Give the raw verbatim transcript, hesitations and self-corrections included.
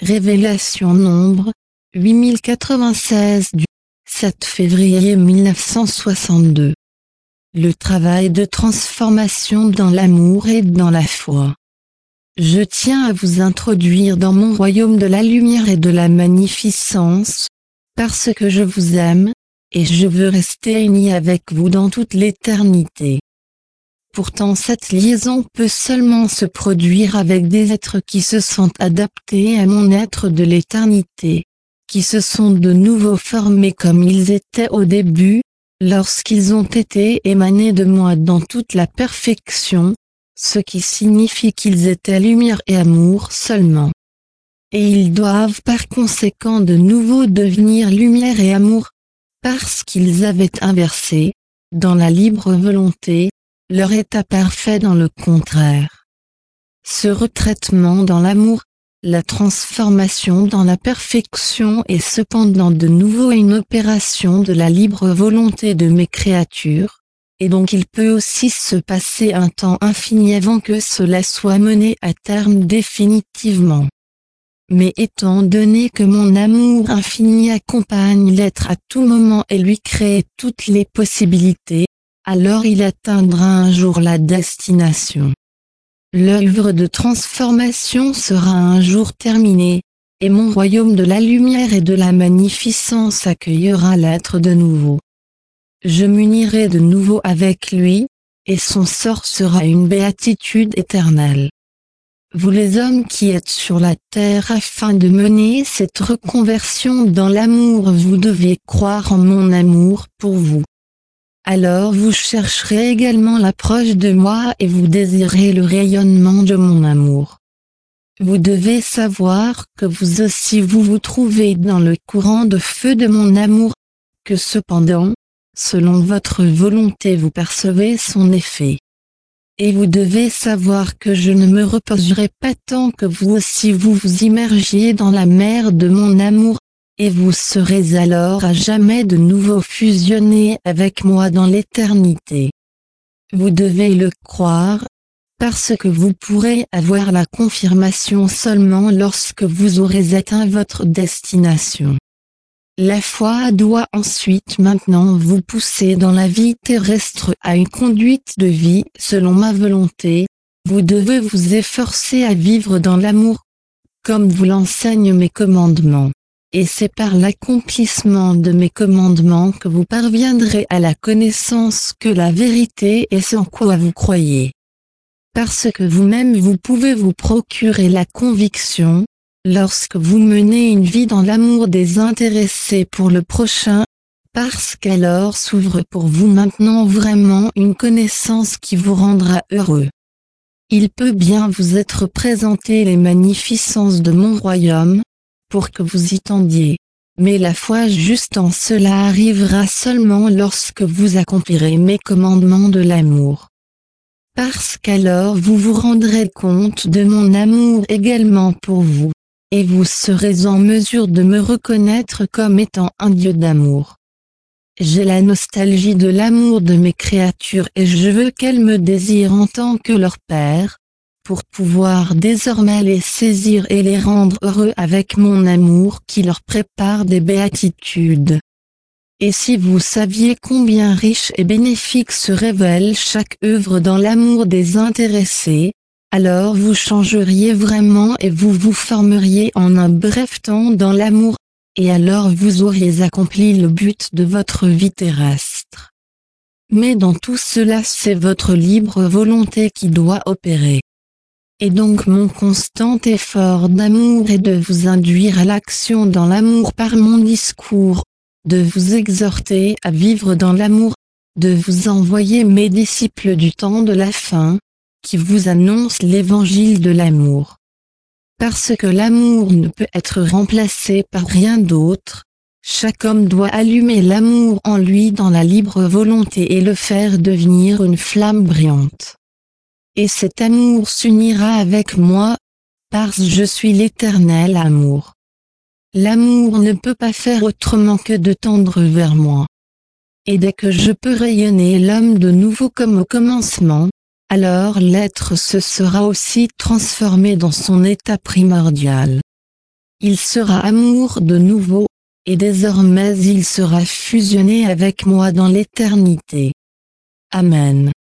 Révélation nombre huit mille quatre-vingt-seize du sept février mille neuf cent soixante-deux. Le travail de transformation dans l'amour et dans la foi. Je tiens à vous introduire dans mon royaume de la lumière et de la magnificence, parce que je vous aime, et je veux rester uni avec vous dans toute l'éternité. Pourtant cette liaison peut seulement se produire avec des êtres qui se sentent adaptés à mon être de l'éternité, qui se sont de nouveau formés comme ils étaient au début, lorsqu'ils ont été émanés de moi dans toute la perfection, ce qui signifie qu'ils étaient lumière et amour seulement. Et ils doivent par conséquent de nouveau devenir lumière et amour, parce qu'ils avaient inversé, dans la libre volonté, leur état parfait dans le contraire. Ce retraitement dans l'amour, la transformation dans la perfection est cependant de nouveau une opération de la libre volonté de mes créatures, et donc il peut aussi se passer un temps infini avant que cela soit mené à terme définitivement. Mais étant donné que mon amour infini accompagne l'être à tout moment et lui crée toutes les possibilités, alors il atteindra un jour la destination. L'œuvre de transformation sera un jour terminée, et mon royaume de la lumière et de la magnificence accueillera l'être de nouveau. Je m'unirai de nouveau avec lui, et son sort sera une béatitude éternelle. Vous les hommes qui êtes sur la terre afin de mener cette reconversion dans l'amour, vous devez croire en mon amour pour vous. Alors vous chercherez également l'approche de moi et vous désirez le rayonnement de mon amour. Vous devez savoir que vous aussi vous vous trouvez dans le courant de feu de mon amour, que cependant, selon votre volonté vous percevez son effet. Et vous devez savoir que je ne me reposerai pas tant que vous aussi vous vous immergiez dans la mer de mon amour, et vous serez alors à jamais de nouveau fusionnés avec moi dans l'éternité. Vous devez le croire, parce que vous pourrez avoir la confirmation seulement lorsque vous aurez atteint votre destination. La foi doit ensuite maintenant vous pousser dans la vie terrestre à une conduite de vie selon ma volonté. Vous devez vous efforcer à vivre dans l'amour, comme vous l'enseignent mes commandements. Et c'est par l'accomplissement de mes commandements que vous parviendrez à la connaissance que la vérité est ce en quoi vous croyez. Parce que vous-même vous pouvez vous procurer la conviction, lorsque vous menez une vie dans l'amour désintéressé pour le prochain, parce qu'alors s'ouvre pour vous maintenant vraiment une connaissance qui vous rendra heureux. Il peut bien vous être présenté les magnificences de mon royaume, pour que vous y tendiez, mais la foi juste en cela arrivera seulement lorsque vous accomplirez mes commandements de l'amour. Parce qu'alors vous vous rendrez compte de mon amour également pour vous, et vous serez en mesure de me reconnaître comme étant un Dieu d'amour. J'ai la nostalgie de l'amour de mes créatures et je veux qu'elles me désirent en tant que leur Père, pour pouvoir désormais les saisir et les rendre heureux avec mon amour qui leur prépare des béatitudes. Et si vous saviez combien riche et bénéfique se révèle chaque œuvre dans l'amour désintéressé, alors vous changeriez vraiment et vous vous formeriez en un bref temps dans l'amour, et alors vous auriez accompli le but de votre vie terrestre. Mais dans tout cela c'est votre libre volonté qui doit opérer. Et donc mon constant effort d'amour est de vous induire à l'action dans l'amour par mon discours, de vous exhorter à vivre dans l'amour, de vous envoyer mes disciples du temps de la fin, qui vous annoncent l'évangile de l'amour. Parce que l'amour ne peut être remplacé par rien d'autre, chaque homme doit allumer l'amour en lui dans la libre volonté et le faire devenir une flamme brillante. Et cet amour s'unira avec moi, parce que je suis l'éternel amour. L'amour ne peut pas faire autrement que de tendre vers moi. Et dès que je peux rayonner l'homme de nouveau comme au commencement, alors l'être se sera aussi transformé dans son état primordial. il sera amour de nouveau, et désormais il sera fusionné avec moi dans l'éternité. Amen.